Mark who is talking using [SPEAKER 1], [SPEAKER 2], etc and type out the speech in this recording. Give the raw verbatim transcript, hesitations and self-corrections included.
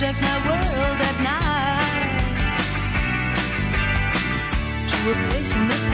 [SPEAKER 1] take my world at night to a place in the